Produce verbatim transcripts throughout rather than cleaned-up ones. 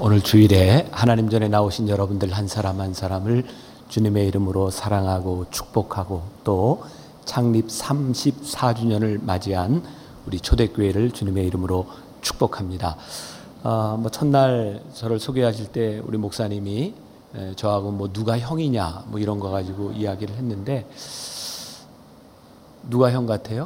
오늘 주일에 하나님 전에 나오신 여러분들 한 사람 한 사람을 주님의 이름으로 사랑하고 축복하고 또 창립 삼십사 주년을 맞이한 우리 초대교회를 주님의 이름으로 축복합니다. 어, 뭐 첫날 저를 소개하실 때 우리 목사님이 에, 저하고 뭐 누가 형이냐 뭐 이런 거 가지고 이야기를 했는데 누가 형 같아요?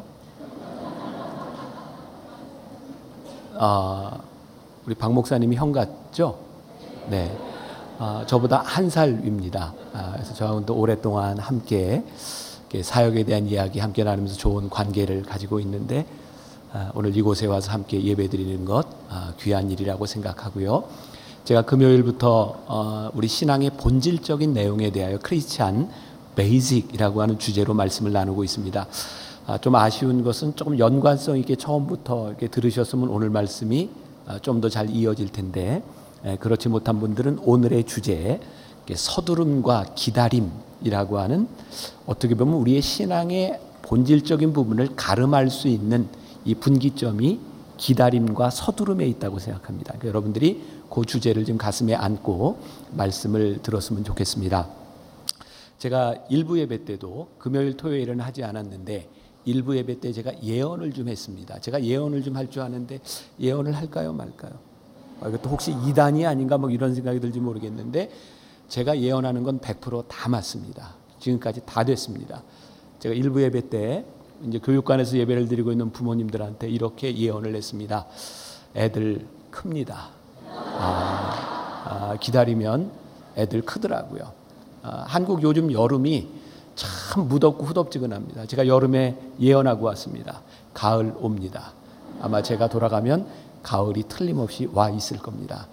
아, 우리 박 목사님이 형 같죠? 네. 아, 저보다 한 살 위입니다. 아, 그래서 저하고는 또 오랫동안 함께 사역에 대한 이야기 함께 나누면서 좋은 관계를 가지고 있는데 아, 오늘 이곳에 와서 함께 예배드리는 것 아, 귀한 일이라고 생각하고요. 제가 금요일부터 어, 우리 신앙의 본질적인 내용에 대하여 크리스찬 베이직이라고 하는 주제로 말씀을 나누고 있습니다. 아, 좀 아쉬운 것은 조금 연관성 있게 처음부터 이렇게 들으셨으면 오늘 말씀이 아, 좀 더 잘 이어질 텐데 에, 그렇지 못한 분들은 오늘의 주제 서두름과 기다림이라고 하는 어떻게 보면 우리의 신앙의 본질적인 부분을 가름할 수 있는 이 분기점이 기다림과 서두름에 있다고 생각합니다. 그러니까 여러분들이 그 주제를 좀 가슴에 안고 말씀을 들었으면 좋겠습니다. 제가 일부 예배 때도 금요일 토요일은 하지 않았는데 일부 예배 때 제가 예언을 좀 했습니다. 제가 예언을 좀 할 줄 아는데 예언을 할까요 말까요? 아, 이것도 혹시 이단이 아닌가 뭐 이런 생각이 들지 모르겠는데 제가 예언하는 건 백 퍼센트 다 맞습니다. 지금까지 다 됐습니다. 제가 일부 예배 때 이제 교육관에서 예배를 드리고 있는 부모님들한테 이렇게 예언을 했습니다. 애들 큽니다. 아, 아, 기다리면 애들 크더라고요. 아, 한국 요즘 여름이 참 무덥고 후덥지근합니다. 제가 여름에 예언하고 왔습니다. 가을 옵니다. 아마 제가 돌아가면 가을이 틀림없이 와 있을 겁니다.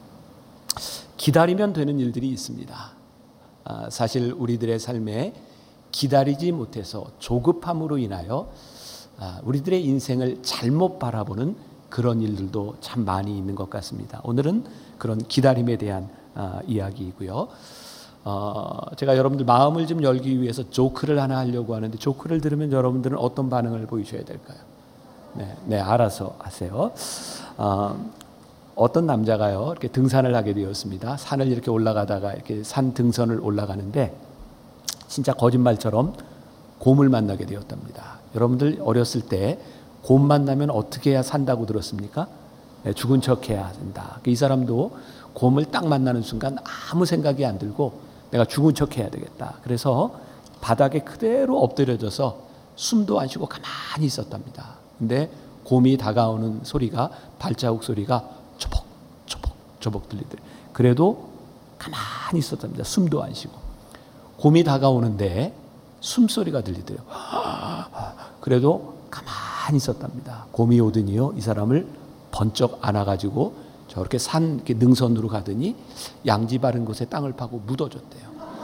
기다리면 되는 일들이 있습니다. 아, 사실 우리들의 삶에 기다리지 못해서 조급함으로 인하여 아, 우리들의 인생을 잘못 바라보는 그런 일들도 참 많이 있는 것 같습니다. 오늘은 그런 기다림에 대한 아, 이야기이고요. 어, 제가 여러분들 마음을 좀 열기 위해서 조크를 하나 하려고 하는데 조크를 들으면 여러분들은 어떤 반응을 보이셔야 될까요? 네, 네 알아서 하세요. 어, 어떤 남자가요 이렇게 등산을 하게 되었습니다. 산을 이렇게 올라가다가 이렇게 산 등선을 올라가는데 진짜 거짓말처럼 곰을 만나게 되었답니다. 여러분들 어렸을 때 곰 만나면 어떻게 해야 산다고 들었습니까? 네, 죽은 척해야 된다. 이 사람도 곰을 딱 만나는 순간 아무 생각이 안 들고 내가 죽은 척해야 되겠다. 그래서 바닥에 그대로 엎드려져서 숨도 안 쉬고 가만히 있었답니다. 근데 곰이 다가오는 소리가 발자국 소리가 초복 초복 초복 들리더래요. 그래도 가만히 있었답니다. 숨도 안 쉬고. 곰이 다가오는데 숨소리가 들리더래요. 그래도 가만히 있었답니다. 곰이 오더니요 이 사람을 번쩍 안아가지고 저렇게 산 이렇게 능선으로 가더니 양지 바른 곳에 땅을 파고 묻어줬대요.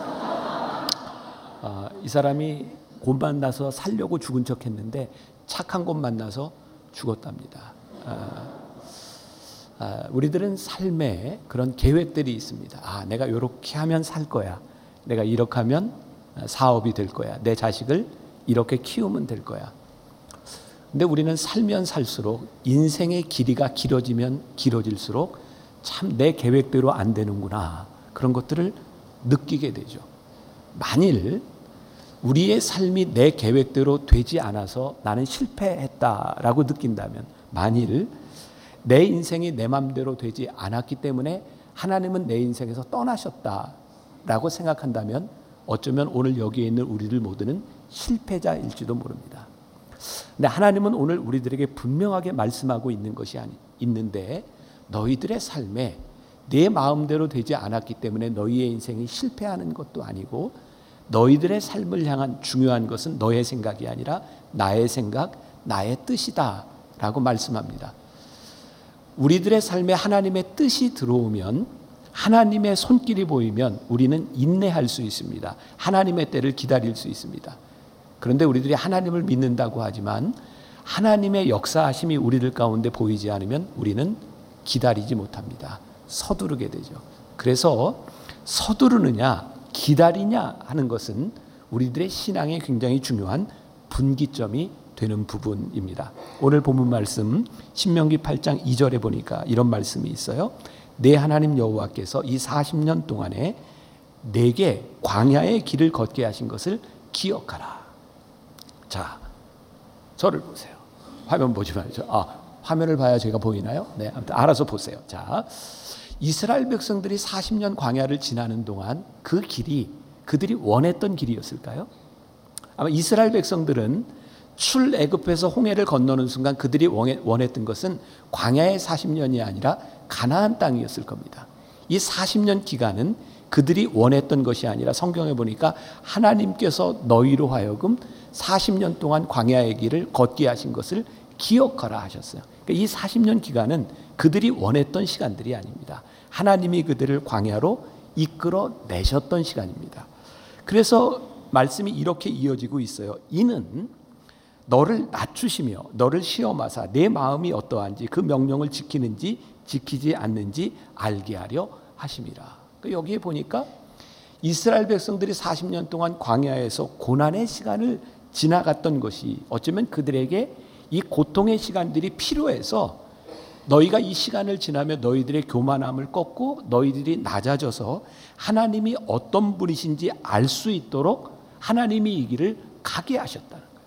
아, 이 사람이 곰 만나서 살려고 죽은 척했는데 착한 곰 만나서 죽었답니다. 아, 아, 우리들은 삶에 그런 계획들이 있습니다. 아, 내가 이렇게 하면 살 거야. 내가 이렇게 하면 사업이 될 거야. 내 자식을 이렇게 키우면 될 거야. 근데 우리는 살면 살수록 인생의 길이가 길어지면 길어질수록 참 내 계획대로 안 되는구나. 그런 것들을 느끼게 되죠. 만일 우리의 삶이 내 계획대로 되지 않아서 나는 실패했다라고 느낀다면 만일 내 인생이 내 맘대로 되지 않았기 때문에 하나님은 내 인생에서 떠나셨다라고 생각한다면 어쩌면 오늘 여기에 있는 우리들 모두는 실패자일지도 모릅니다. 근데 하나님은 오늘 우리들에게 분명하게 말씀하고 있는 것이 아니, 있는데 너희들의 삶에 내 마음대로 되지 않았기 때문에 너희의 인생이 실패하는 것도 아니고 너희들의 삶을 향한 중요한 것은 너의 생각이 아니라 나의 생각, 나의 뜻이다 라고 말씀합니다. 우리들의 삶에 하나님의 뜻이 들어오면 하나님의 손길이 보이면 우리는 인내할 수 있습니다. 하나님의 때를 기다릴 수 있습니다. 그런데 우리들이 하나님을 믿는다고 하지만 하나님의 역사하심이 우리들 가운데 보이지 않으면 우리는 기다리지 못합니다. 서두르게 되죠. 그래서 서두르느냐 기다리냐 하는 것은 우리들의 신앙에 굉장히 중요한 분기점이 되는 부분입니다. 오늘 본문 말씀 신명기 팔 장 이 절에 보니까 이런 말씀이 있어요. 내 하나님 여호와께서 이 사십 년 동안에 내게 광야의 길을 걷게 하신 것을 기억하라. 자, 저를 보세요. 화면 보지 말죠. 아, 화면을 봐야 제가 보이나요? 네, 아무튼 알아서 보세요. 자, 이스라엘 백성들이 사십 년 광야를 지나는 동안 그 길이 그들이 원했던 길이었을까요? 아마 이스라엘 백성들은 출애굽해서 홍해를 건너는 순간 그들이 원했던 것은 광야의 사십 년이 아니라 가나안 땅이었을 겁니다. 이 사십 년 기간은 그들이 원했던 것이 아니라 성경에 보니까 하나님께서 너희로 하여금 사십 년 동안 광야의 길을 걷게 하신 것을 기억하라 하셨어요. 그러니까 이 사십 년 기간은 그들이 원했던 시간들이 아닙니다. 하나님이 그들을 광야로 이끌어 내셨던 시간입니다. 그래서 말씀이 이렇게 이어지고 있어요. 이는 너를 낮추시며 너를 시험하사 내 마음이 어떠한지 그 명령을 지키는지 지키지 않는지 알게 하려 하심이라. 여기에 보니까 이스라엘 백성들이 사십 년 동안 광야에서 고난의 시간을 지나갔던 것이 어쩌면 그들에게 이 고통의 시간들이 필요해서 너희가 이 시간을 지나며 너희들의 교만함을 꺾고 너희들이 낮아져서 하나님이 어떤 분이신지 알 수 있도록 하나님이 이 길을 가게 하셨다는 거예요.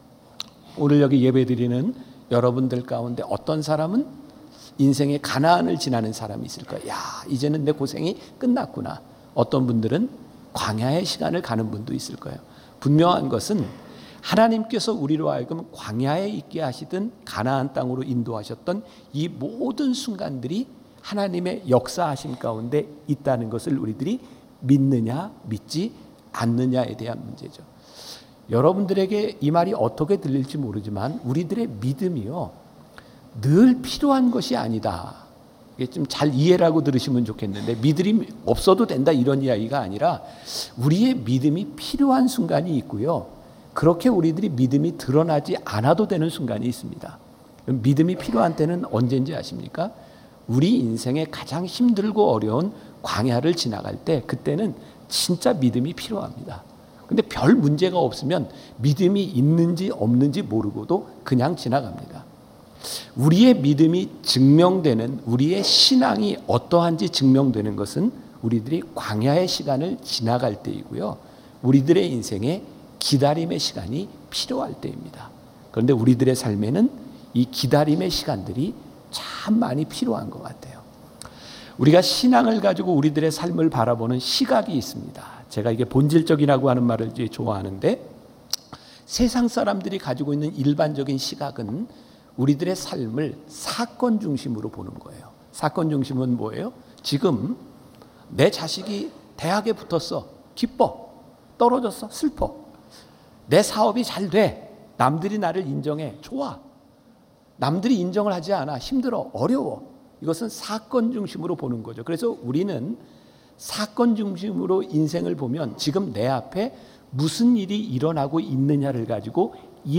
오늘 여기 예배드리는 여러분들 가운데 어떤 사람은 인생의 가나안을 지나는 사람이 있을 거예요. 야, 이제는 내 고생이 끝났구나. 어떤 분들은 광야의 시간을 가는 분도 있을 거예요. 분명한 것은 하나님께서 우리로 하여금 광야에 있게 하시든 가나안 땅으로 인도하셨던 이 모든 순간들이 하나님의 역사하심 가운데 있다는 것을 우리들이 믿느냐 믿지 않느냐에 대한 문제죠. 여러분들에게 이 말이 어떻게 들릴지 모르지만 우리들의 믿음이요 늘 필요한 것이 아니다. 이게 좀 잘 이해라고 들으시면 좋겠는데 믿음이 없어도 된다 이런 이야기가 아니라 우리의 믿음이 필요한 순간이 있고요. 그렇게 우리들이 믿음이 드러나지 않아도 되는 순간이 있습니다. 믿음이 필요한 때는 언제인지 아십니까? 우리 인생의 가장 힘들고 어려운 광야를 지나갈 때 그때는 진짜 믿음이 필요합니다. 근데 별 문제가 없으면 믿음이 있는지 없는지 모르고도 그냥 지나갑니다. 우리의 믿음이 증명되는 우리의 신앙이 어떠한지 증명되는 것은 우리들이 광야의 시간을 지나갈 때이고요. 우리들의 인생에 기다림의 시간이 필요할 때입니다. 그런데 우리들의 삶에는 이 기다림의 시간들이 참 많이 필요한 것 같아요. 우리가 신앙을 가지고 우리들의 삶을 바라보는 시각이 있습니다. 제가 이게 본질적이라고 하는 말을 좋아하는데 세상 사람들이 가지고 있는 일반적인 시각은 우리들의 삶을 사건 중심으로 보는 거예요. 사건 중심은 뭐예요? 지금 내 자식이 대학에 붙었어. 기뻐. 떨어졌어. 슬퍼. 내 사업이 잘 돼. 남들이 나를 인정해. 좋아. 남들이 인정을 하지 않아. 힘들어. 어려워. 이것은 사건 중심으로 보는 거죠. 그래서 우리는 사건 중심으로 인생을 보면 지금 내 앞에 무슨 일이 일어나고 있느냐를 가지고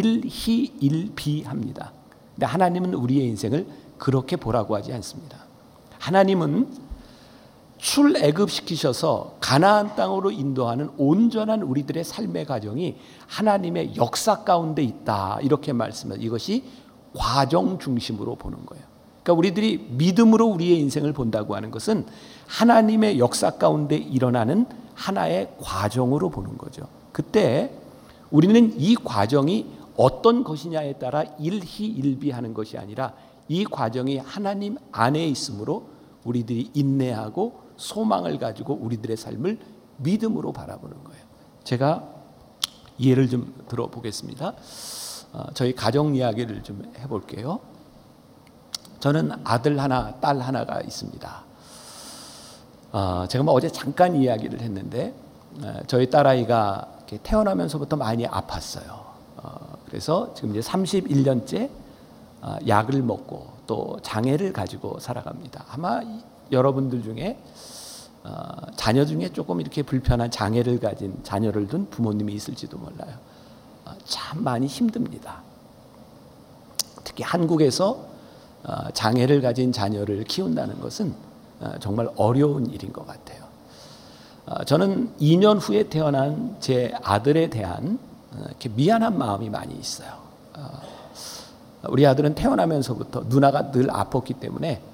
일희일비합니다. 근데 하나님은 우리의 인생을 그렇게 보라고 하지 않습니다. 하나님은 출애굽시키셔서 가나안 땅으로 인도하는 온전한 우리들의 삶의 과정이 하나님의 역사 가운데 있다. 이렇게 말씀합니다. 이것이 과정 중심으로 보는 거예요. 그러니까 우리들이 믿음으로 우리의 인생을 본다고 하는 것은 하나님의 역사 가운데 일어나는 하나의 과정으로 보는 거죠. 그때 우리는 이 과정이 어떤 것이냐에 따라 일희일비하는 것이 아니라 이 과정이 하나님 안에 있으므로 우리들이 인내하고 소망을 가지고 우리들의 삶을 믿음으로 바라보는 거예요. 제가 예를 좀 들어보겠습니다. 어, 저희 가정 이야기를 좀 해볼게요. 저는 아들 하나, 딸 하나가 있습니다. 어, 제가 뭐 어제 잠깐 이야기를 했는데 어, 저희 딸아이가 태어나면서부터 많이 아팠어요. 어, 그래서 지금 이제 삼십일 년째 어, 약을 먹고 또 장애를 가지고 살아갑니다. 아마 여러분들 중에 어, 자녀 중에 조금 이렇게 불편한 장애를 가진 자녀를 둔 부모님이 있을지도 몰라요. 어, 참 많이 힘듭니다. 특히 한국에서 어, 장애를 가진 자녀를 키운다는 것은 어, 정말 어려운 일인 것 같아요. 어, 저는 이 년 후에 태어난 제 아들에 대한 어, 이렇게 미안한 마음이 많이 있어요. 어, 우리 아들은 태어나면서부터 누나가 늘 아팠기 때문에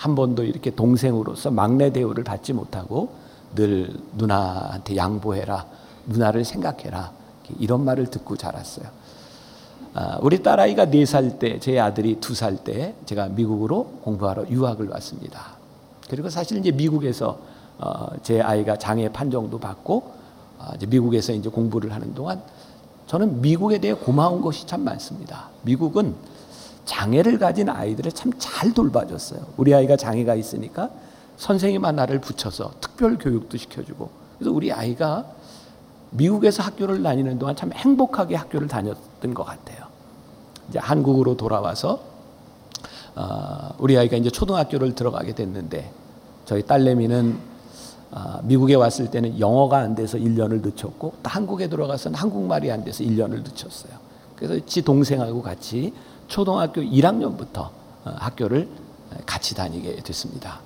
한 번도 이렇게 동생으로서 막내 대우를 받지 못하고 늘 누나한테 양보해라, 누나를 생각해라, 이런 말을 듣고 자랐어요. 아, 우리 딸아이가 네 살 때, 제 아들이 두 살 때 제가 미국으로 공부하러 유학을 왔습니다. 그리고 사실 이제 미국에서 어, 제 아이가 장애 판정도 받고 어, 이제 미국에서 이제 공부를 하는 동안 저는 미국에 대해 고마운 것이 참 많습니다. 미국은 장애를 가진 아이들을 참 잘 돌봐줬어요. 우리 아이가 장애가 있으니까 선생님 하나를 붙여서 특별 교육도 시켜주고, 그래서 우리 아이가 미국에서 학교를 다니는 동안 참 행복하게 학교를 다녔던 것 같아요. 이제 한국으로 돌아와서 어, 우리 아이가 이제 초등학교를 들어가게 됐는데, 저희 딸내미는 어, 미국에 왔을 때는 영어가 안 돼서 일 년을 늦췄고, 또 한국에 들어가서는 한국말이 안 돼서 일 년을 늦췄어요. 그래서 지 동생하고 같이 초등학교 일 학년부터 어, 학교를 같이 다니게 됐습니다.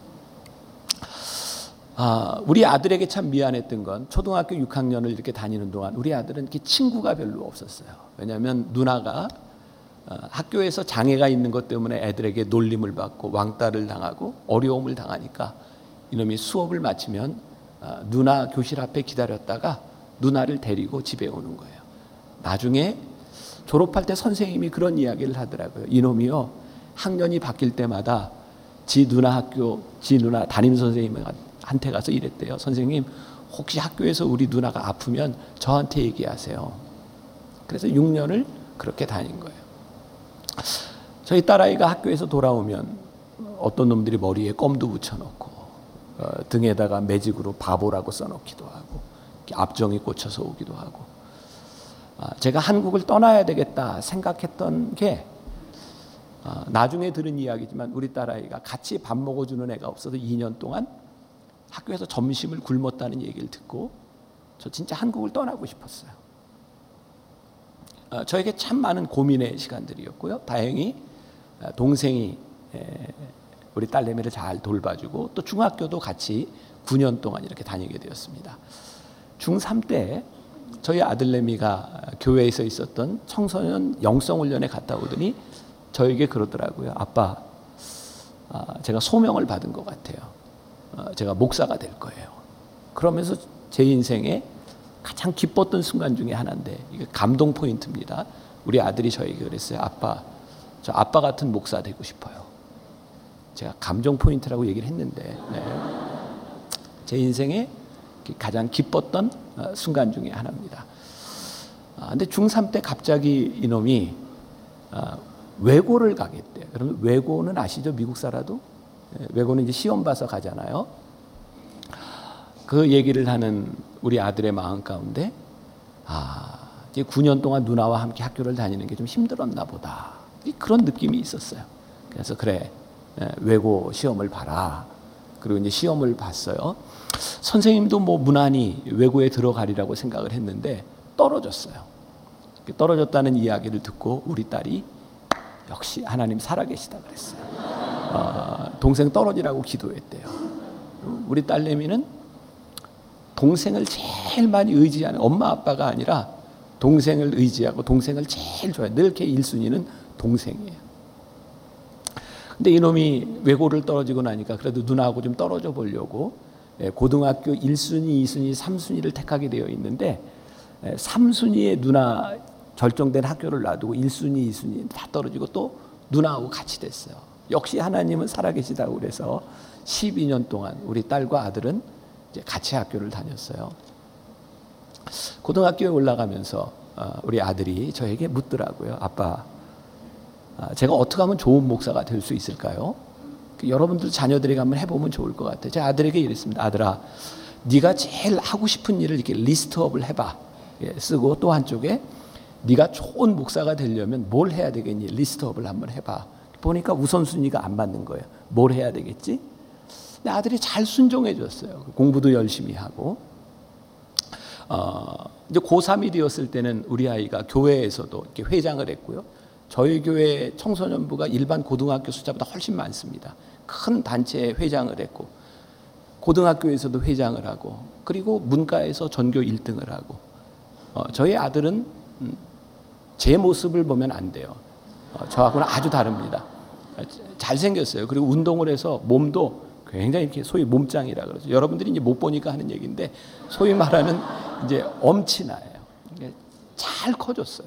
아, 우리 아들에게 참 미안했던 건 초등학교 육 학년을 이렇게 다니는 동안 우리 아들은 이렇게 친구가 별로 없었어요. 왜냐하면 누나가 어, 학교에서 장애가 있는 것 때문에 애들에게 놀림을 받고 왕따를 당하고 어려움을 당하니까 이놈이 수업을 마치면 어, 누나 교실 앞에 기다렸다가 누나를 데리고 집에 오는 거예요. 나중에 졸업할 때 선생님이 그런 이야기를 하더라고요. 이놈이요, 학년이 바뀔 때마다 지 누나 학교, 지 누나 담임 선생님한테 가서 이랬대요. 선생님, 혹시 학교에서 우리 누나가 아프면 저한테 얘기하세요. 그래서 육 년을 그렇게 다닌 거예요. 저희 딸아이가 학교에서 돌아오면 어떤 놈들이 머리에 껌도 붙여놓고 어, 등에다가 매직으로 바보라고 써놓기도 하고 앞정이 꽂혀서 오기도 하고, 아, 제가 한국을 떠나야 되겠다 생각했던 게 아, 나중에 들은 이야기지만 우리 딸아이가 같이 밥 먹어주는 애가 없어서 이 년 동안 학교에서 점심을 굶었다는 얘기를 듣고 저 진짜 한국을 떠나고 싶었어요. 아, 저에게 참 많은 고민의 시간들이었고요. 다행히 동생이 우리 딸내미를 잘 돌봐주고 또 중학교도 같이 구 년 동안 이렇게 다니게 되었습니다. 중삼 때 저희 아들내미가 교회에서 있었던 청소년 영성훈련에 갔다 오더니 저에게 그러더라고요. 아빠, 제가 소명을 받은 것 같아요. 제가 목사가 될 거예요. 그러면서 제 인생에 가장 기뻤던 순간 중에 하나인데, 이게 감동 포인트입니다. 우리 아들이 저에게 그랬어요. 아빠, 저 아빠 같은 목사 되고 싶어요. 제가 감정 포인트라고 얘기를 했는데, 네. 제 인생에 가장 기뻤던 순간 중에 하나입니다. 근데 중삼 때 갑자기 이놈이 외고를 가겠대요. 그러면 외고는 아시죠? 미국 살아도? 외고는 이제 시험 봐서 가잖아요. 그 얘기를 하는 우리 아들의 마음 가운데, 아, 이제 구 년 동안 누나와 함께 학교를 다니는 게 좀 힘들었나 보다. 그런 느낌이 있었어요. 그래서 그래, 외고 시험을 봐라. 그리고 이제 시험을 봤어요. 선생님도 뭐 무난히 외고에 들어가리라고 생각을 했는데 떨어졌어요. 떨어졌다는 이야기를 듣고 우리 딸이 역시 하나님 살아계시다 그랬어요. 어, 동생 떨어지라고 기도했대요. 우리 딸내미는 동생을 제일 많이 의지하는, 엄마 아빠가 아니라 동생을 의지하고 동생을 제일 좋아해요. 늘 이렇게 일 순위는 동생이에요. 근데 이놈이 외고를 떨어지고 나니까 그래도 누나하고 좀 떨어져 보려고 고등학교 일 순위, 이 순위, 삼 순위를 택하게 되어 있는데 삼 순위에 누나 결정된 학교를 놔두고 일 순위, 이 순위 다 떨어지고 또 누나하고 같이 됐어요. 역시 하나님은 살아계시다고 그래서 십이 년 동안 우리 딸과 아들은 이제 같이 학교를 다녔어요. 고등학교에 올라가면서 우리 아들이 저에게 묻더라고요. 아빠, 제가 어떻게 하면 좋은 목사가 될 수 있을까요? 여러분들 자녀들에게 한번 해보면 좋을 것 같아요. 제 아들에게 이랬습니다. 아들아, 네가 제일 하고 싶은 일을 이렇게 리스트업을 해봐. 쓰고 또 한쪽에 네가 좋은 목사가 되려면 뭘 해야 되겠니? 리스트업을 한번 해봐. 보니까 우선순위가 안 맞는 거예요. 뭘 해야 되겠지? 근데 아들이 잘 순종해 줬어요. 공부도 열심히 하고. 어, 이제 고삼이 되었을 때는 우리 아이가 교회에서도 이렇게 회장을 했고요. 저희 교회 청소년부가 일반 고등학교 숫자보다 훨씬 많습니다. 큰 단체에 회장을 했고, 고등학교에서도 회장을 하고, 그리고 문과에서 전교 일 등을 하고. 어, 저희 아들은 음, 제 모습을 보면 안 돼요. 어, 저하고는 아주 다릅니다. 잘생겼어요. 그리고 운동을 해서 몸도 굉장히 이렇게 소위 몸짱이라 그러죠. 여러분들이 이제 못 보니까 하는 얘기인데 소위 말하는 이제 엄친아예요. 잘 커졌어요.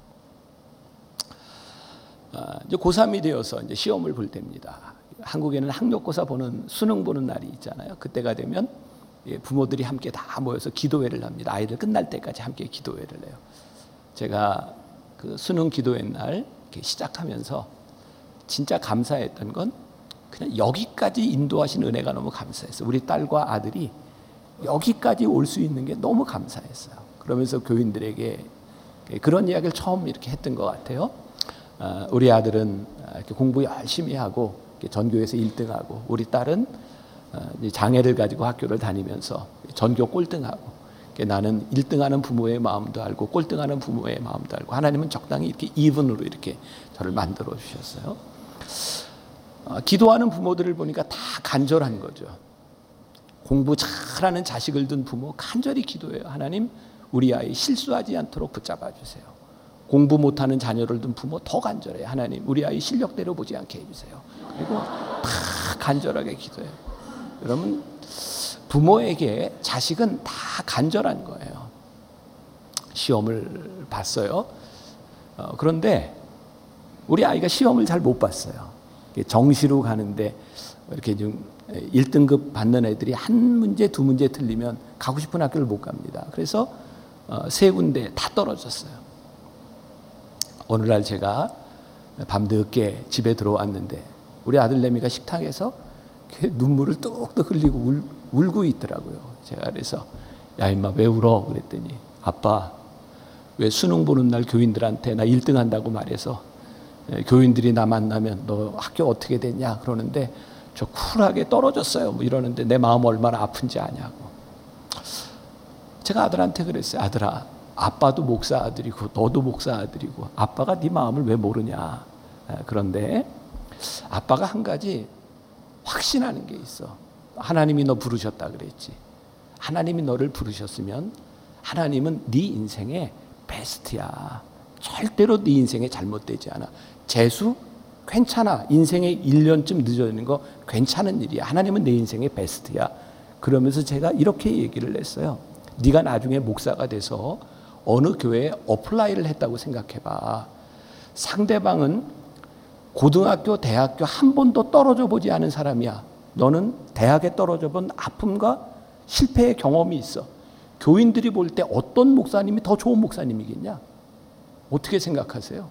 아, 이제 고삼이 되어서 이제 시험을 볼 때입니다. 한국에는 학력고사 보는 수능 보는 날이 있잖아요. 그때가 되면 부모들이 함께 다 모여서 기도회를 합니다. 아이들 끝날 때까지 함께 기도회를 해요. 제가 그 수능 기도회 날 이렇게 시작하면서 진짜 감사했던 건 그냥 여기까지 인도하신 은혜가 너무 감사했어요. 우리 딸과 아들이 여기까지 올 수 있는 게 너무 감사했어요. 그러면서 교인들에게 그런 이야기를 처음 이렇게 했던 것 같아요. 우리 아들은 이렇게 공부 열심히 하고 전교에서 일 등하고, 우리 딸은 장애를 가지고 학교를 다니면서 전교 꼴등하고, 나는 일 등하는 부모의 마음도 알고 꼴등하는 부모의 마음도 알고, 하나님은 적당히 이렇게 이분으로 이렇게 저를 만들어 주셨어요. 기도하는 부모들을 보니까 다 간절한 거죠. 공부 잘하는 자식을 둔 부모 간절히 기도해요. 하나님, 우리 아이 실수하지 않도록 붙잡아 주세요. 공부 못하는 자녀를 둔 부모 더 간절해요. 하나님, 우리 아이 실력대로 보지 않게 해주세요. 그리고 다 간절하게 기도해요. 여러분, 부모에게 자식은 다 간절한 거예요. 시험을 봤어요. 어, 그런데 우리 아이가 시험을 잘 못 봤어요. 정시로 가는데 이렇게 좀 일 등급 받는 애들이 한 문제, 두 문제 틀리면 가고 싶은 학교를 못 갑니다. 그래서 어, 세 군데 다 떨어졌어요. 어느 날 제가 밤늦게 집에 들어왔는데 우리 아들내미가 식탁에서 눈물을 뚝뚝 흘리고 울, 울고 있더라고요. 제가 그래서 야 임마 왜 울어? 그랬더니 아빠 왜 수능 보는 날 교인들한테 나 일 등 한다고 말해서 교인들이 나 만나면 너 학교 어떻게 됐냐 그러는데 저 쿨하게 떨어졌어요 뭐 이러는데 내 마음 얼마나 아픈지 아냐고. 제가 아들한테 그랬어요. 아들아, 아빠도 목사 아들이고 너도 목사 아들이고 아빠가 네 마음을 왜 모르냐. 그런데 아빠가 한 가지 확신하는 게 있어. 하나님이 너 부르셨다 그랬지. 하나님이 너를 부르셨으면 하나님은 네 인생의 베스트야. 절대로 네 인생에 잘못되지 않아. 재수 괜찮아. 인생에 일 년쯤 늦어지는 거 괜찮은 일이야. 하나님은 내 인생의 베스트야. 그러면서 제가 이렇게 얘기를 했어요. 네가 나중에 목사가 돼서 어느 교회에 어플라이를 했다고 생각해봐. 상대방은 고등학교, 대학교 한 번도 떨어져 보지 않은 사람이야. 너는 대학에 떨어져 본 아픔과 실패의 경험이 있어. 교인들이 볼 때 어떤 목사님이 더 좋은 목사님이겠냐? 어떻게 생각하세요?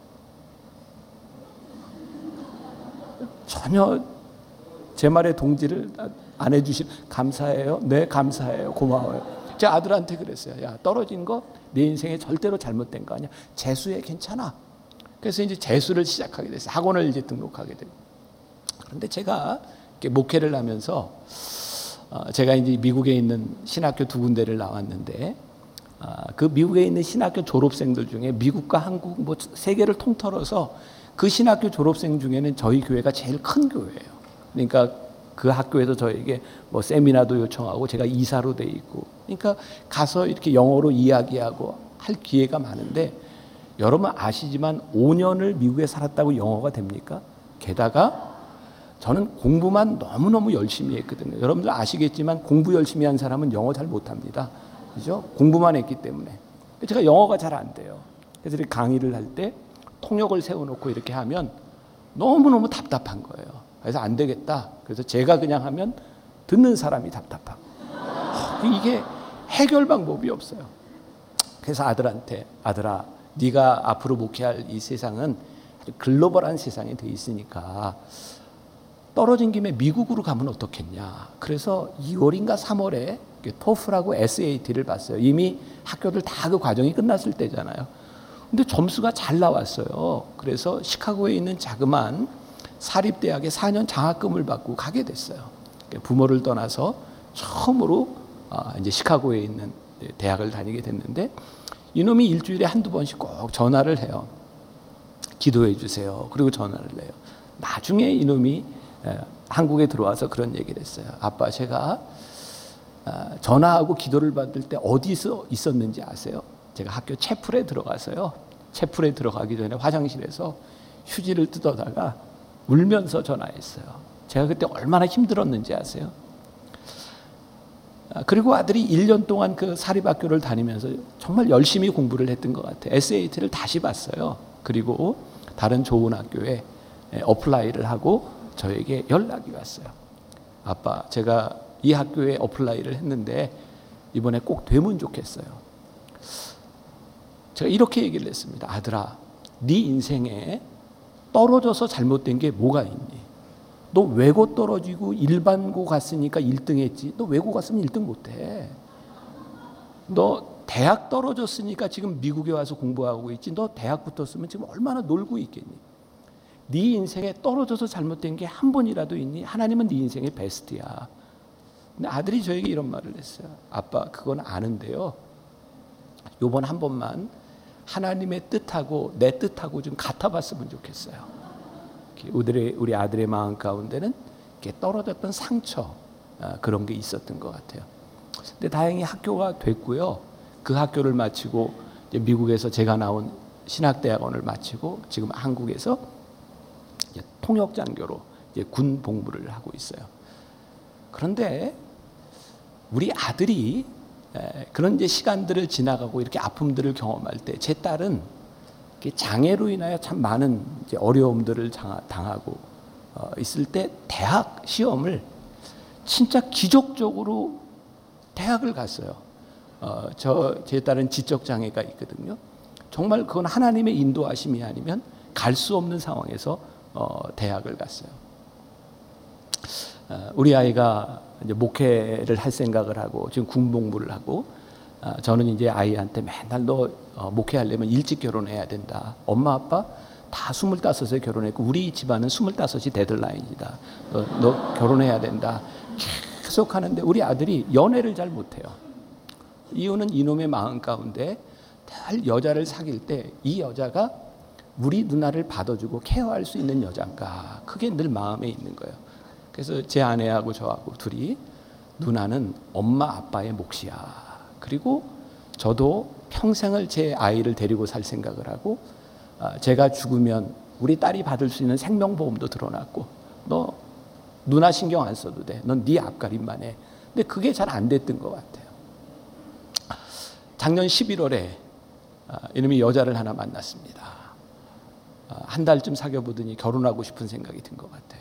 전혀 제 말에 동지를 안 해주신. 감사해요. 네, 감사해요. 고마워요. 제 아들한테 그랬어요. 야, 떨어진 거 내 인생에 절대로 잘못된 거 아니야. 재수에 괜찮아. 그래서 이제 재수를 시작하게 됐어요. 학원을 이제 등록하게 되고. 그런데 제가 이렇게 목회를 하면서 어, 제가 이제 미국에 있는 신학교 두 군데를 나왔는데 어, 그 미국에 있는 신학교 졸업생들 중에 미국과 한국 뭐 세계를 통틀어서 그 신학교 졸업생 중에는 저희 교회가 제일 큰 교회예요. 그러니까 그 학교에서 저에게 뭐 세미나도 요청하고 제가 이사로 돼 있고, 그러니까 가서 이렇게 영어로 이야기하고 할 기회가 많은데, 여러분 아시지만 오 년을 미국에 살았다고 영어가 됩니까? 게다가 저는 공부만 너무너무 열심히 했거든요. 여러분들 아시겠지만 공부 열심히 한 사람은 영어 잘 못합니다. 그죠? 공부만 했기 때문에. 제가 영어가 잘 안 돼요. 그래서 이렇게 강의를 할 때 통역을 세워놓고 이렇게 하면 너무너무 답답한 거예요. 그래서 안 되겠다. 그래서 제가 그냥 하면 듣는 사람이 답답하고. 이게 해결 방법이 없어요. 그래서 아들한테, 아들아, 네가 앞으로 목회할 이 세상은 아주 글로벌한 세상이 돼 있으니까 떨어진 김에 미국으로 가면 어떻겠냐. 그래서 이월인가 삼월에 토플하고 에스에이티를 봤어요. 이미 학교들 다 그 과정이 끝났을 때잖아요. 근데 점수가 잘 나왔어요. 그래서 시카고에 있는 자그마한 사립대학에 사 년 장학금을 받고 가게 됐어요. 부모를 떠나서 처음으로 이제 시카고에 있는 대학을 다니게 됐는데, 이놈이 일주일에 한두 번씩 꼭 전화를 해요. 기도해 주세요. 그리고 전화를 해요. 나중에 이놈이 한국에 들어와서 그런 얘기를 했어요. 아빠, 제가 전화하고 기도를 받을 때 어디서 있었는지 아세요? 제가 학교 채플에 들어가서요. 채플에 들어가기 전에 화장실에서 휴지를 뜯어다가 울면서 전화했어요. 제가 그때 얼마나 힘들었는지 아세요? 그리고 아들이 일 년 동안 그 사립학교를 다니면서 정말 열심히 공부를 했던 것 같아요. 에스에이티를 다시 봤어요. 그리고 다른 좋은 학교에 어플라이를 하고 저에게 연락이 왔어요. 아빠, 제가 이 학교에 어플라이를 했는데 이번에 꼭 되면 좋겠어요. 제가 이렇게 얘기를 했습니다. 아들아, 네 인생에 떨어져서 잘못된 게 뭐가 있니? 너 외고 떨어지고 일반고 갔으니까 일 등 했지. 너 외고 갔으면 일 등 못해. 너 대학 떨어졌으니까 지금 미국에 와서 공부하고 있지. 너 대학 붙었으면 지금 얼마나 놀고 있겠니? 네 인생에 떨어져서 잘못된 게 한 번이라도 있니? 하나님은 네 인생의 베스트야. 근데 아들이 저에게 이런 말을 했어요. 아빠, 그건 아는데요. 요번 한 번만 하나님의 뜻하고 내 뜻하고 좀 같아봤으면 좋겠어요. 우리, 우리 아들의 마음 가운데는 떨어졌던 상처, 그런 게 있었던 것 같아요. 근데 다행히 학교가 됐고요. 그 학교를 마치고 이제 미국에서 제가 나온 신학대학원을 마치고 지금 한국에서 이제 통역장교로 이제 군 복무를 하고 있어요. 그런데 우리 아들이 그런 이제 시간들을 지나가고 이렇게 아픔들을 경험할 때 제 딸은 장애로 인하여 참 많은 이제 어려움들을 당하고 있을 때 대학 시험을 진짜 기적적으로 대학을 갔어요. 어, 저 제 딸은 지적 장애가 있거든요. 정말 그건 하나님의 인도하심이 아니면 갈 수 없는 상황에서 어, 대학을 갔어요. 어, 우리 아이가 이제 목회를 할 생각을 하고 지금 군복무를 하고 어, 저는 이제 아이한테 맨날 너 어, 목회하려면 일찍 결혼해야 된다. 엄마 아빠 다 스물다섯에 결혼했고 우리 집안은 스물다섯이 데드라인이다. 너, 너 결혼해야 된다. 계속 하는데 우리 아들이 연애를 잘 못해요. 이유는 이놈의 마음 가운데 늘 여자를 사귈 때 이 여자가 우리 누나를 받아주고 케어할 수 있는 여잔가, 그게 늘 마음에 있는 거예요. 그래서 제 아내하고 저하고 둘이 누나는 엄마 아빠의 몫이야. 그리고 저도 평생을 제 아이를 데리고 살 생각을 하고 제가 죽으면 우리 딸이 받을 수 있는 생명보험도 들어놨고 너 누나 신경 안 써도 돼. 넌 네 앞가림만 해. 근데 그게 잘 안 됐던 것 같아요. 작년 십일월에 이놈이 여자를 하나 만났습니다. 한 달쯤 사귀어 보더니 결혼하고 싶은 생각이 든 것 같아요.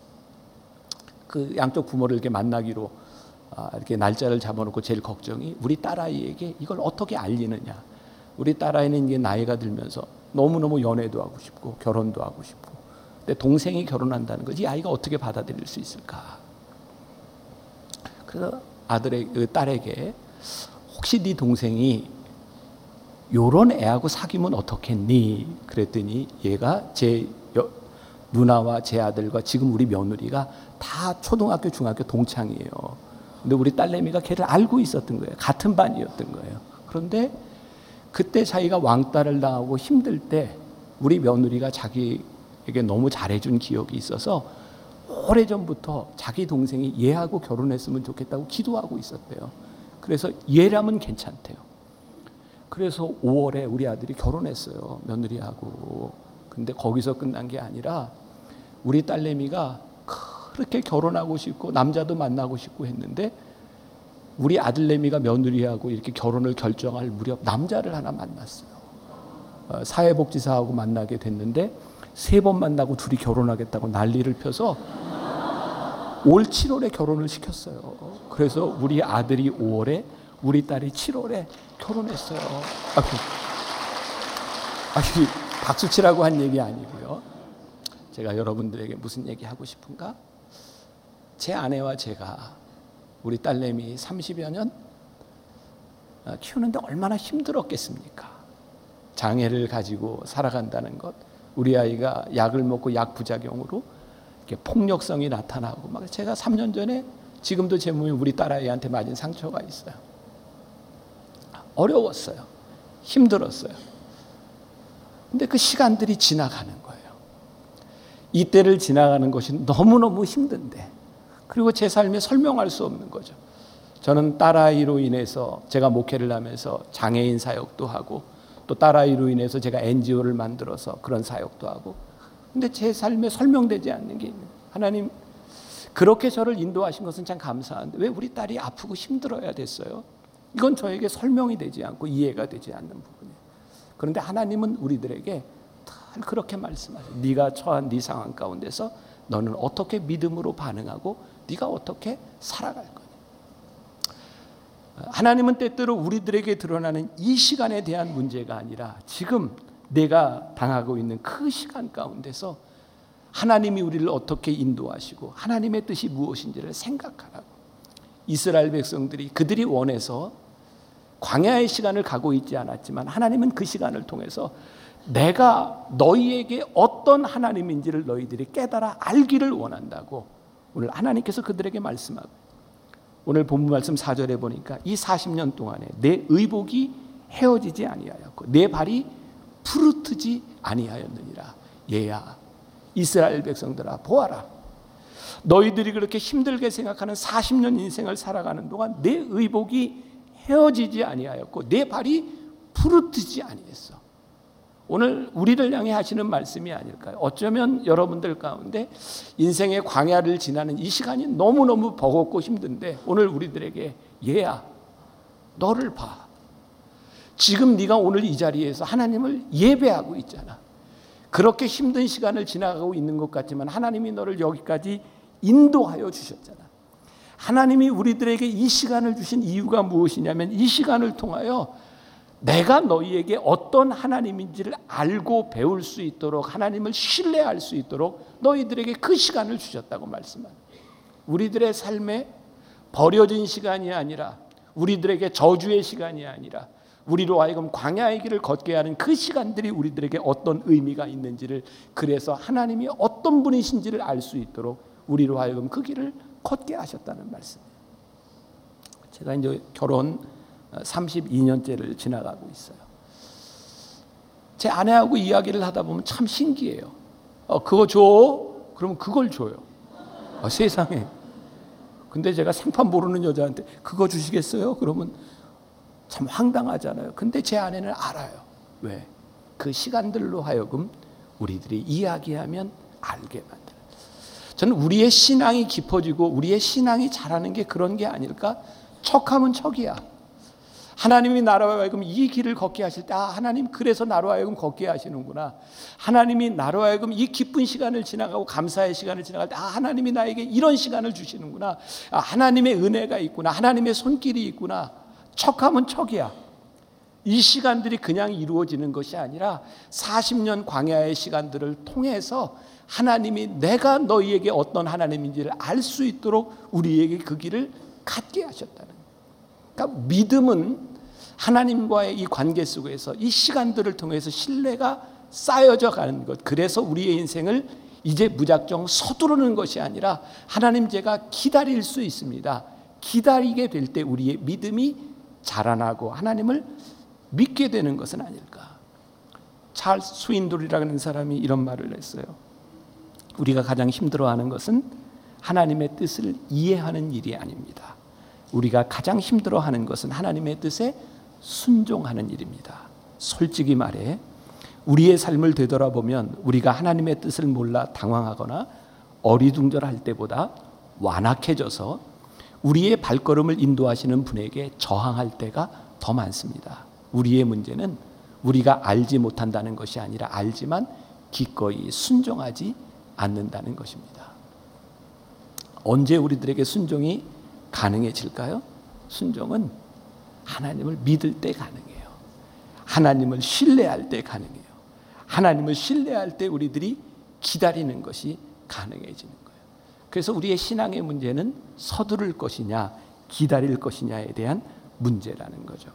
그 양쪽 부모를 이렇게 만나기로 이렇게 날짜를 잡아놓고 제일 걱정이 우리 딸아이에게 이걸 어떻게 알리느냐. 우리 딸아이는 이제 나이가 들면서 너무너무 연애도 하고 싶고 결혼도 하고 싶고, 근데 동생이 결혼한다는 걸 이 아이가 어떻게 받아들일 수 있을까. 그래서 아들의 그 딸에게 혹시 네 동생이 요런 애하고 사귀면 어떻겠니? 그랬더니 얘가 제 여, 누나와 제 아들과 지금 우리 며느리가 다 초등학교 중학교 동창이에요. 근데 우리 딸내미가 걔를 알고 있었던 거예요. 같은 반이었던 거예요. 그런데 그때 자기가 왕따를 당하고 힘들 때 우리 며느리가 자기에게 너무 잘해준 기억이 있어서 오래전부터 자기 동생이 얘하고 결혼했으면 좋겠다고 기도하고 있었대요. 그래서 얘라면 괜찮대요. 그래서 오월에 우리 아들이 결혼했어요. 며느리하고. 근데 거기서 끝난 게 아니라 우리 딸내미가 그렇게 결혼하고 싶고 남자도 만나고 싶고 했는데 우리 아들내미가 며느리하고 이렇게 결혼을 결정할 무렵 남자를 하나 만났어요. 사회복지사하고 만나게 됐는데 세 번 만나고 둘이 결혼하겠다고 난리를 펴서 올 칠월에 결혼을 시켰어요. 그래서 우리 아들이 오월에 우리 딸이 칠월에 결혼했어요. 아니, 아니 박수 치라고 한 얘기 아니고요. 제가 여러분들에게 무슨 얘기 하고 싶은가? 제 아내와 제가 우리 딸내미 삼십여 년 키우는데 얼마나 힘들었겠습니까? 장애를 가지고 살아간다는 것, 우리 아이가 약을 먹고 약 부작용으로 이렇게 폭력성이 나타나고 막 제가 삼 년 전에 지금도 제 몸에 우리 딸아이한테 맞은 상처가 있어요. 어려웠어요. 힘들었어요. 근데 그 시간들이 지나가는 거예요. 이때를 지나가는 것이 너무너무 힘든데, 그리고 제 삶에 설명할 수 없는 거죠. 저는 딸아이로 인해서 제가 목회를 하면서 장애인 사역도 하고 또 딸아이로 인해서 제가 엔지오를 만들어서 그런 사역도 하고 근데 제 삶에 설명되지 않는 게 있는 거예요. 하나님, 그렇게 저를 인도하신 것은 참 감사한데 왜 우리 딸이 아프고 힘들어야 됐어요? 이건 저에게 설명이 되지 않고 이해가 되지 않는 부분이에요. 그런데 하나님은 우리들에게 늘 그렇게 말씀하세요. 네가 처한 네 상황 가운데서 너는 어떻게 믿음으로 반응하고 네가 어떻게 살아갈 거냐. 하나님은 때때로 우리들에게 드러나는 이 시간에 대한 문제가 아니라 지금 내가 당하고 있는 그 시간 가운데서 하나님이 우리를 어떻게 인도하시고 하나님의 뜻이 무엇인지를 생각하라고. 이스라엘 백성들이 그들이 원해서 광야의 시간을 가고 있지 않았지만 하나님은 그 시간을 통해서 내가 너희에게 어떤 하나님인지를 너희들이 깨달아 알기를 원한다고 오늘 하나님께서 그들에게 말씀하고, 오늘 본문 말씀 사 절에 보니까 이 사십 년 동안에 내 의복이 헤어지지 아니하였고 내 발이 부르트지 아니하였느니라. 얘야, 이스라엘 백성들아, 보아라. 너희들이 그렇게 힘들게 생각하는 사십 년 인생을 살아가는 동안 내 의복이 헤어지지 아니하였고 내 발이 부르트지 아니했어. 오늘 우리를 향해 하시는 말씀이 아닐까요? 어쩌면 여러분들 가운데 인생의 광야를 지나는 이 시간이 너무너무 버겁고 힘든데 오늘 우리들에게 얘야, 너를 봐. 지금 네가 오늘 이 자리에서 하나님을 예배하고 있잖아. 그렇게 힘든 시간을 지나가고 있는 것 같지만 하나님이 너를 여기까지 인도하여 주셨잖아. 하나님이 우리들에게 이 시간을 주신 이유가 무엇이냐면 이 시간을 통하여 내가 너희에게 어떤 하나님인지를 알고 배울 수 있도록, 하나님을 신뢰할 수 있도록 너희들에게 그 시간을 주셨다고 말씀합니다. 우리들의 삶에 버려진 시간이 아니라, 우리들에게 저주의 시간이 아니라 우리로 하여금 광야의 길을 걷게 하는 그 시간들이 우리들에게 어떤 의미가 있는지를, 그래서 하나님이 어떤 분이신지를 알 수 있도록 우리로 하여금 그 길을 걷게 하셨다는 말씀이에요. 제가 이제 결혼 삼십이 년째를 지나가고 있어요. 제 아내하고 이야기를 하다 보면 참 신기해요. 어, 그거 줘? 그러면 그걸 줘요. 어, 세상에. 근데 제가 생판 모르는 여자한테 그거 주시겠어요? 그러면 참 황당하잖아요. 근데 제 아내는 알아요. 왜? 그 시간들로 하여금 우리들이 이야기하면 알게 만들어요. 저는 우리의 신앙이 깊어지고 우리의 신앙이 자라는 게 그런 게 아닐까? 척하면 척이야. 하나님이 나로 하여금 이 길을 걷게 하실 때, 아, 하나님 그래서 나로 하여금 걷게 하시는구나. 하나님이 나로 하여금 이 기쁜 시간을 지나가고 감사의 시간을 지나갈 때, 아, 하나님이 나에게 이런 시간을 주시는구나. 아, 하나님의 은혜가 있구나. 하나님의 손길이 있구나. 척하면 척이야. 이 시간들이 그냥 이루어지는 것이 아니라 사십 년 광야의 시간들을 통해서 하나님이 내가 너희에게 어떤 하나님인지를 알 수 있도록 우리에게 그 길을 갖게 하셨다는 거예요. 그러니까 믿음은 하나님과의 이 관계 속에서 이 시간들을 통해서 신뢰가 쌓여져 가는 것. 그래서 우리의 인생을 이제 무작정 서두르는 것이 아니라 하나님, 제가 기다릴 수 있습니다. 기다리게 될 때 우리의 믿음이 자라나고 하나님을 믿게 되는 것은 아닐까. 찰스 스윈돌이라는 사람이 이런 말을 했어요. 우리가 가장 힘들어하는 것은 하나님의 뜻을 이해하는 일이 아닙니다. 우리가 가장 힘들어하는 것은 하나님의 뜻에 순종하는 일입니다. 솔직히 말해 우리의 삶을 되돌아보면 우리가 하나님의 뜻을 몰라 당황하거나 어리둥절할 때보다 완악해져서 우리의 발걸음을 인도하시는 분에게 저항할 때가 더 많습니다. 우리의 문제는 우리가 알지 못한다는 것이 아니라 알지만 기꺼이 순종하지 않는다는 것입니다. 언제 우리들에게 순종이 가능해질까요? 순종은 하나님을 믿을 때 가능해요. 하나님을 신뢰할 때 가능해요. 하나님을 신뢰할 때 우리들이 기다리는 것이 가능해지는 거예요. 그래서 우리의 신앙의 문제는 서두를 것이냐 기다릴 것이냐에 대한 문제라는 거죠.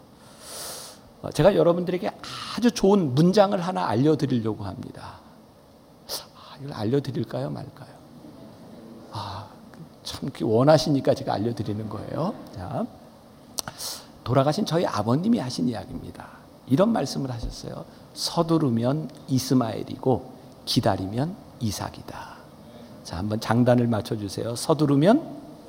제가 여러분들에게 아주 좋은 문장을 하나 알려드리려고 합니다. 아, 이걸 알려드릴까요 말까요? 아, 참 원하시니까 제가 알려드리는 거예요. 자, 돌아가신 저희 아버님이 하신 이야기입니다. 이런 말씀을 하셨어요. 서두르면 이스마엘이고 기다리면 이삭이다. 자, 한번 장단을 맞춰주세요. 서두르면,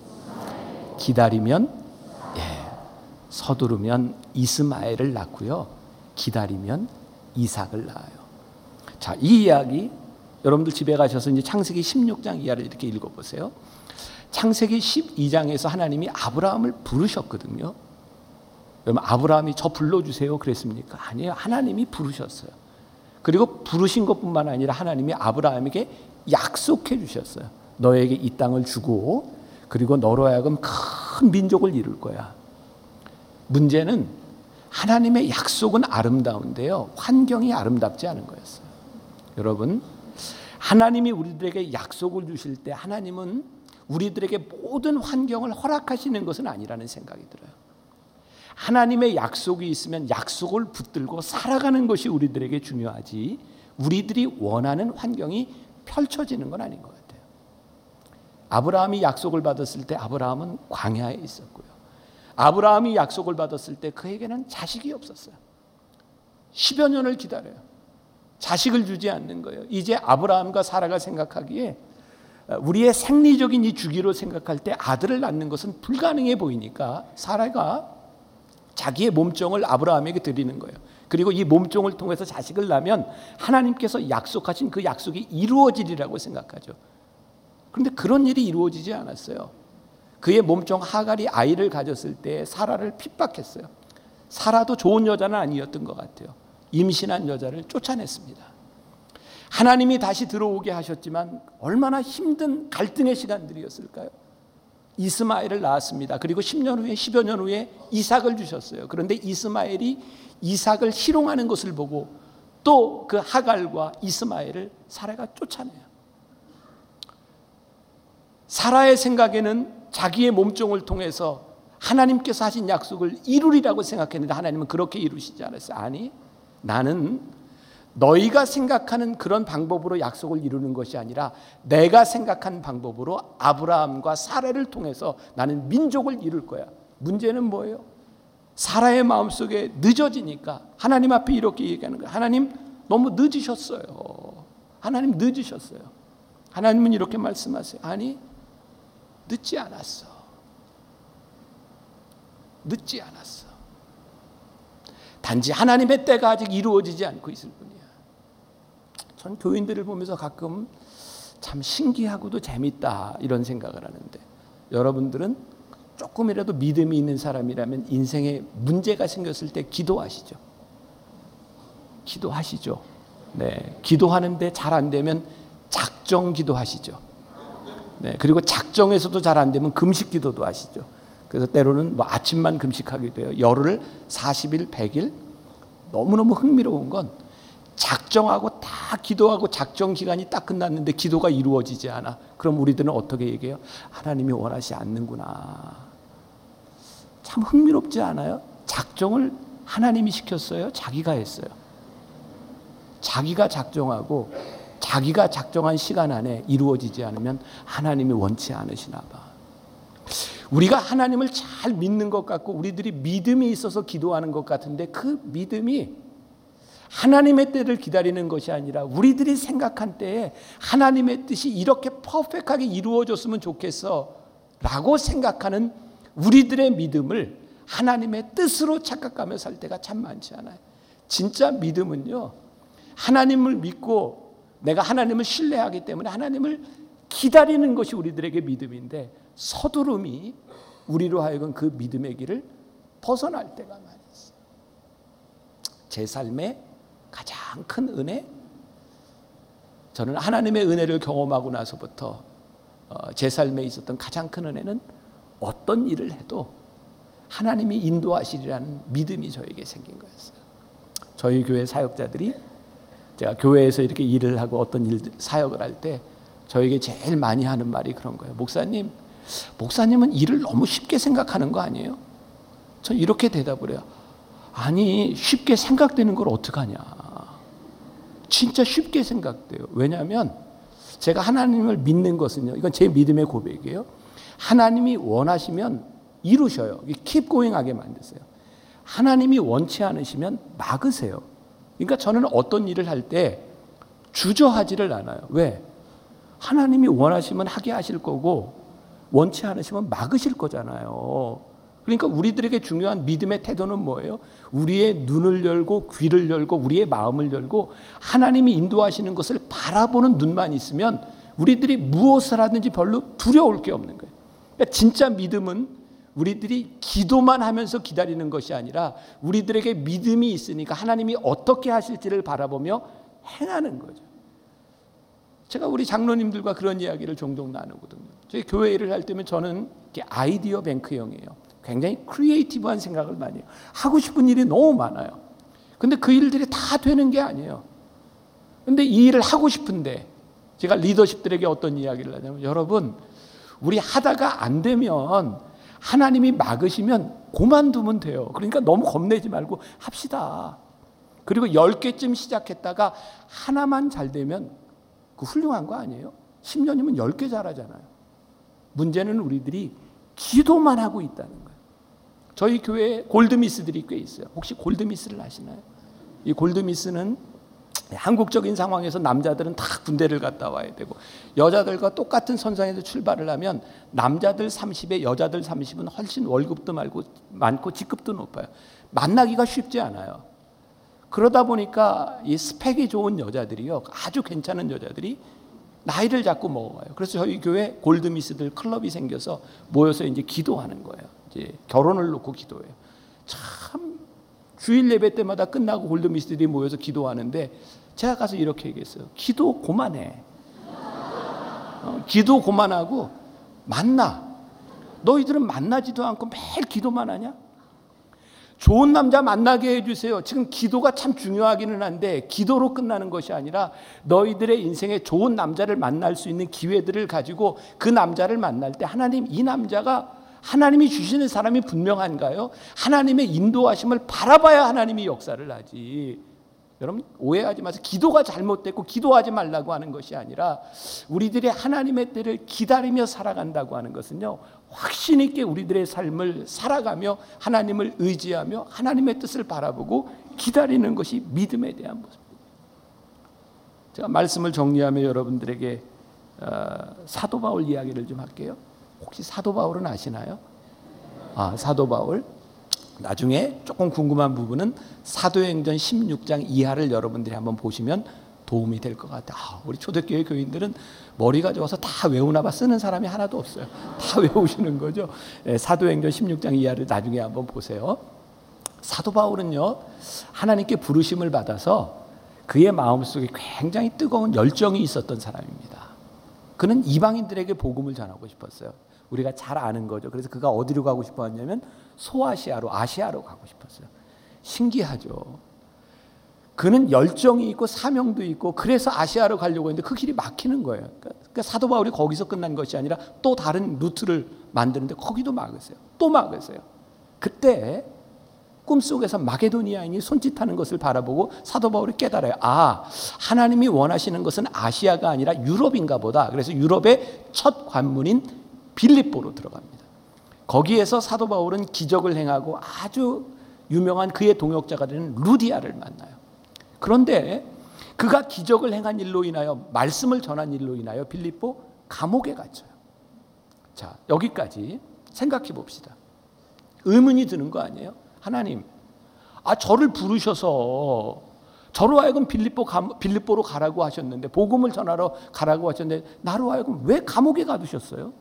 기다리면, 예, 서두르면 이스마엘을 낳고요. 기다리면 이삭을 낳아요. 자, 이 이야기 여러분들 집에 가셔서 이제 창세기 십육 장 이하를 이렇게 읽어보세요. 창세기 십이 장에서 하나님이 아브라함을 부르셨거든요. 여러분, 아브라함이 저 불러주세요 그랬습니까? 아니에요. 하나님이 부르셨어요. 그리고 부르신 것뿐만 아니라 하나님이 아브라함에게 약속해 주셨어요. 너에게 이 땅을 주고 그리고 너로 하여금 큰 민족을 이룰 거야. 문제는 하나님의 약속은 아름다운데요, 환경이 아름답지 않은 거였어요. 여러분, 하나님이 우리들에게 약속을 주실 때 하나님은 우리들에게 모든 환경을 허락하시는 것은 아니라는 생각이 들어요. 하나님의 약속이 있으면 약속을 붙들고 살아가는 것이 우리들에게 중요하지, 우리들이 원하는 환경이 펼쳐지는 건 아닌 것 같아요. 아브라함이 약속을 받았을 때 아브라함은 광야에 있었고요. 아브라함이 약속을 받았을 때 그에게는 자식이 없었어요. 십여 년을 기다려요. 자식을 주지 않는 거예요. 이제 아브라함과 사라가 생각하기에 우리의 생리적인 이 주기로 생각할 때 아들을 낳는 것은 불가능해 보이니까 사라가 자기의 몸종을 아브라함에게 드리는 거예요. 그리고 이 몸종을 통해서 자식을 낳으면 하나님께서 약속하신 그 약속이 이루어지리라고 생각하죠. 그런데 그런 일이 이루어지지 않았어요. 그의 몸종 하갈이 아이를 가졌을 때 사라를 핍박했어요. 사라도 좋은 여자는 아니었던 것 같아요. 임신한 여자를 쫓아냈습니다. 하나님이 다시 들어오게 하셨지만 얼마나 힘든 갈등의 시간들이었을까요? 이스마엘을 낳았습니다. 그리고 십 년 후에 십여 년 후에 이삭을 주셨어요. 그런데 이스마엘이 이삭을 희롱하는 것을 보고 또 그 하갈과 이스마엘을 사라가 쫓아내요. 사라의 생각에는 자기의 몸종을 통해서 하나님께서 하신 약속을 이루리라고 생각했는데 하나님은 그렇게 이루시지 않았어요. 아니, 나는 너희가 생각하는 그런 방법으로 약속을 이루는 것이 아니라 내가 생각한 방법으로 아브라함과 사라를 통해서 나는 민족을 이룰 거야. 문제는 뭐예요? 사라의 마음속에 늦어지니까 하나님 앞에 이렇게 얘기하는 거예요. 하나님, 너무 늦으셨어요. 하나님 늦으셨어요. 하나님은 이렇게 말씀하세요. 아니, 늦지 않았어. 늦지 않았어. 단지 하나님의 때가 아직 이루어지지 않고 있을 뿐이야. 전 교인들을 보면서 가끔 참 신기하고도 재밌다 이런 생각을 하는데, 여러분들은 조금이라도 믿음이 있는 사람이라면 인생에 문제가 생겼을 때 기도하시죠. 기도하시죠. 네, 기도하는데 잘 안 되면 작정 기도하시죠. 네, 그리고 작정에서도 잘 안 되면 금식 기도도 하시죠. 그래서 때로는 뭐 아침만 금식하기도 해요. 열흘, 사십 일, 백 일. 너무너무 흥미로운 건 작정하고 다 기도하고 작정 기간이 딱 끝났는데 기도가 이루어지지 않아. 그럼 우리들은 어떻게 얘기해요? 하나님이 원하지 않는구나. 참 흥미롭지 않아요? 작정을 하나님이 시켰어요? 자기가 했어요? 자기가 작정하고 자기가 작정한 시간 안에 이루어지지 않으면 하나님이 원치 않으시나 봐. 우리가 하나님을 잘 믿는 것 같고 우리들이 믿음이 있어서 기도하는 것 같은데 그 믿음이 하나님의 때를 기다리는 것이 아니라 우리들이 생각한 때에 하나님의 뜻이 이렇게 퍼펙트하게 이루어졌으면 좋겠어 라고 생각하는 우리들의 믿음을 하나님의 뜻으로 착각하며 살 때가 참 많지 않아요. 진짜 믿음은요, 하나님을 믿고 내가 하나님을 신뢰하기 때문에 하나님을 기다리는 것이 우리들에게 믿음인데, 서두름이 우리로 하여금 그 믿음의 길을 벗어날 때가 많이 있어요. 제 삶의 가장 큰 은혜, 저는 하나님의 은혜를 경험하고 나서부터 제 삶에 있었던 가장 큰 은혜는 어떤 일을 해도 하나님이 인도하시리라는 믿음이 저에게 생긴 거였어요. 저희 교회 사역자들이 제가 교회에서 이렇게 일을 하고 어떤 일 사역을 할 때 저에게 제일 많이 하는 말이 그런 거예요. 목사님, 목사님은 일을 너무 쉽게 생각하는 거 아니에요? 저 이렇게 대답을 해요. 아니, 쉽게 생각되는 걸 어떡하냐. 진짜 쉽게 생각돼요. 왜냐하면 제가 하나님을 믿는 것은요, 이건 제 믿음의 고백이에요. 하나님이 원하시면 이루셔요. keep going 하게 만드세요. 하나님이 원치 않으시면 막으세요. 그러니까 저는 어떤 일을 할 때 주저하지를 않아요. 왜? 하나님이 원하시면 하게 하실 거고 원치 않으시면 막으실 거잖아요. 그러니까 우리들에게 중요한 믿음의 태도는 뭐예요? 우리의 눈을 열고 귀를 열고 우리의 마음을 열고 하나님이 인도하시는 것을 바라보는 눈만 있으면 우리들이 무엇을 하든지 별로 두려울 게 없는 거예요. 그러니까 진짜 믿음은 우리들이 기도만 하면서 기다리는 것이 아니라 우리들에게 믿음이 있으니까 하나님이 어떻게 하실지를 바라보며 행하는 거죠. 제가 우리 장로님들과 그런 이야기를 종종 나누거든요. 저희 교회 일을 할 때면 저는 아이디어 뱅크형이에요. 굉장히 크리에이티브한 생각을 많이 해요. 하고 싶은 일이 너무 많아요. 근데 그 일들이 다 되는 게 아니에요. 근데 이 일을 하고 싶은데 제가 리더십들에게 어떤 이야기를 하냐면, 여러분, 우리 하다가 안 되면 하나님이 막으시면 그만두면 돼요. 그러니까 너무 겁내지 말고 합시다. 그리고 열 개쯤 시작했다가 하나만 잘 되면 그 훌륭한 거 아니에요? 십 년이면 열 개 잘하잖아요. 문제는 우리들이 기도만 하고 있다는 거예요. 저희 교회에 골드미스들이 꽤 있어요. 혹시 골드미스를 아시나요? 이 골드미스는 한국적인 상황에서 남자들은 다 군대를 갔다 와야 되고 여자들과 똑같은 선상에서 출발을 하면 남자들 삼십에 여자들 삼십은 훨씬 월급도 많고, 많고 직급도 높아요. 만나기가 쉽지 않아요. 그러다 보니까 이 스펙이 좋은 여자들이요, 아주 괜찮은 여자들이 나이를 자꾸 먹어요. 그래서 저희 교회 골드미스들 클럽이 생겨서 모여서 이제 기도하는 거예요. 이제 결혼을 놓고 기도해요. 참 주일 예배 때마다 끝나고 골드미스들이 모여서 기도하는데 제가 가서 이렇게 얘기했어요. 기도 그만해. 어, 기도 그만하고 만나. 너희들은 만나지도 않고 매일 기도만 하냐? 좋은 남자 만나게 해주세요. 지금 기도가 참 중요하기는 한데 기도로 끝나는 것이 아니라 너희들의 인생에 좋은 남자를 만날 수 있는 기회들을 가지고 그 남자를 만날 때 하나님, 이 남자가 하나님이 주시는 사람이 분명한가요? 하나님의 인도하심을 바라봐야 하나님이 역사를 하지. 여러분 오해하지 마세요. 기도가 잘못됐고 기도하지 말라고 하는 것이 아니라 우리들이 하나님의 때를 기다리며 살아간다고 하는 것은요, 확신 있게 우리들의 삶을 살아가며 하나님을 의지하며 하나님의 뜻을 바라보고 기다리는 것이 믿음에 대한 모습입니다. 제가 말씀을 정리하며 여러분들에게 사도 바울 이야기를 좀 할게요. 혹시 사도 바울은 아시나요? 아, 사도 바울. 나중에 조금 궁금한 부분은 사도행전 십육 장 이하를 여러분들이 한번 보시면 도움이 될 것 같아요. 아, 우리 초대교회 교인들은 머리가 좋아서 다 외우나 봐. 쓰는 사람이 하나도 없어요. 다 외우시는 거죠. 네, 사도행전 십육 장 이하를 나중에 한번 보세요. 사도 바울은요, 하나님께 부르심을 받아서 그의 마음속에 굉장히 뜨거운 열정이 있었던 사람입니다. 그는 이방인들에게 복음을 전하고 싶었어요. 우리가 잘 아는 거죠. 그래서 그가 어디로 가고 싶어 했냐면 소아시아로, 아시아로 가고 싶었어요. 신기하죠. 그는 열정이 있고 사명도 있고 그래서 아시아로 가려고 했는데 그 길이 막히는 거예요. 그러니까 사도 바울이 거기서 끝난 것이 아니라 또 다른 루트를 만드는데 거기도 막으세요. 또 막으세요. 그때 꿈속에서 마게도니아인이 손짓하는 것을 바라보고 사도 바울이 깨달아요. 아, 하나님이 원하시는 것은 아시아가 아니라 유럽인가 보다. 그래서 유럽의 첫 관문인 빌립보로 들어갑니다. 거기에서 사도 바울은 기적을 행하고 아주 유명한 그의 동역자가 되는 루디아를 만나요. 그런데 그가 기적을 행한 일로 인하여, 말씀을 전한 일로 인하여 빌립보 감옥에 갇혀요. 자, 여기까지 생각해 봅시다. 의문이 드는 거 아니에요? 하나님, 아, 저를 부르셔서 저로 하여금 빌립보 감, 빌립보로 가라고 하셨는데, 복음을 전하러 가라고 하셨는데 나로 하여금 왜 감옥에 가두셨어요?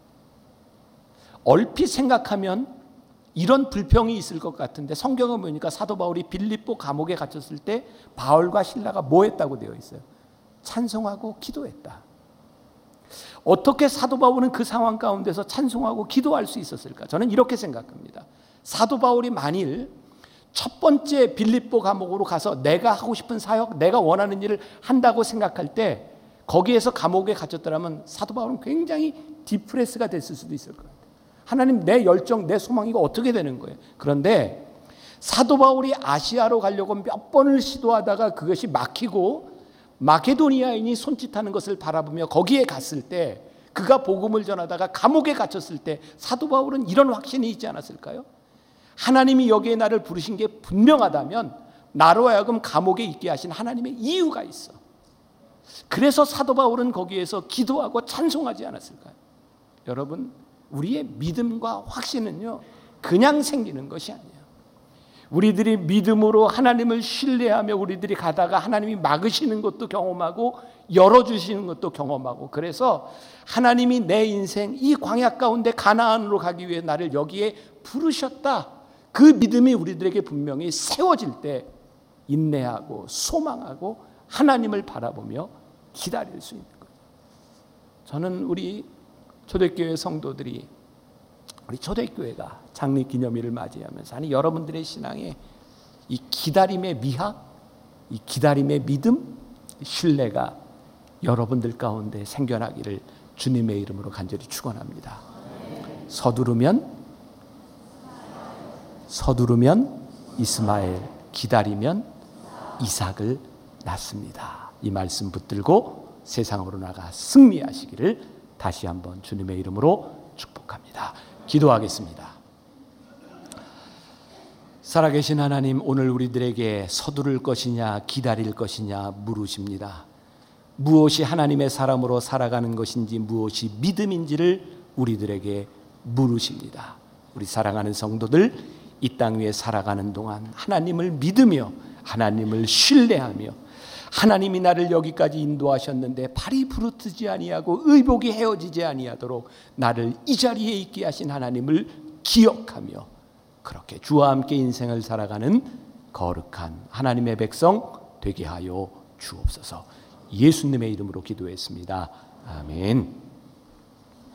얼핏 생각하면 이런 불평이 있을 것 같은데 성경을 보니까 사도 바울이 빌립보 감옥에 갇혔을 때 바울과 실라가 뭐 했다고 되어 있어요? 찬송하고 기도했다. 어떻게 사도 바울은 그 상황 가운데서 찬송하고 기도할 수 있었을까? 저는 이렇게 생각합니다. 사도 바울이 만일 첫 번째 빌립보 감옥으로 가서 내가 하고 싶은 사역, 내가 원하는 일을 한다고 생각할 때 거기에서 감옥에 갇혔더라면 사도 바울은 굉장히 디프레스가 됐을 수도 있을 거예요. 하나님, 내 열정, 내 소망이 이거 어떻게 되는 거예요? 그런데 사도 바울이 아시아로 가려고 몇 번을 시도하다가 그것이 막히고 마케도니아인이 손짓하는 것을 바라보며 거기에 갔을 때, 그가 복음을 전하다가 감옥에 갇혔을 때 사도 바울은 이런 확신이 있지 않았을까요? 하나님이 여기에 나를 부르신 게 분명하다면 나로 하여금 감옥에 있게 하신 하나님의 이유가 있어. 그래서 사도 바울은 거기에서 기도하고 찬송하지 않았을까요? 여러분, 우리의 믿음과 확신은요, 그냥 생기는 것이 아니에요. 우리들이 믿음으로 하나님을 신뢰하며 우리들이 가다가 하나님이 막으시는 것도 경험하고 열어주시는 것도 경험하고, 그래서 하나님이 내 인생 이 광야 가운데 가나안으로 가기 위해 나를 여기에 부르셨다, 그 믿음이 우리들에게 분명히 세워질 때 인내하고 소망하고 하나님을 바라보며 기다릴 수 있는 거예요. 저는 우리 초대교회 성도들이, 우리 초대교회가 장립기념일을 맞이하면서 아니 여러분들의 신앙에 이 기다림의 미학, 이 기다림의 믿음, 신뢰가 여러분들 가운데 생겨나기를 주님의 이름으로 간절히 축원합니다. 서두르면 서두르면 이스마엘, 기다리면 이삭을 낳습니다. 이 말씀 붙들고 세상으로 나가 승리하시기를 다시 한번 주님의 이름으로 축복합니다. 기도하겠습니다. 살아계신 하나님, 오늘 우리들에게 서두를 것이냐 기다릴 것이냐 물으십니다. 무엇이 하나님의 사람으로 살아가는 것인지, 무엇이 믿음인지를 우리들에게 물으십니다. 우리 사랑하는 성도들, 이 땅 위에 살아가는 동안 하나님을 믿으며 하나님을 신뢰하며, 하나님이 나를 여기까지 인도하셨는데 발이 부르트지 아니하고 의복이 헤어지지 아니하도록 나를 이 자리에 있게 하신 하나님을 기억하며 그렇게 주와 함께 인생을 살아가는 거룩한 하나님의 백성 되게 하여 주옵소서. 예수님의 이름으로 기도했습니다. 아멘.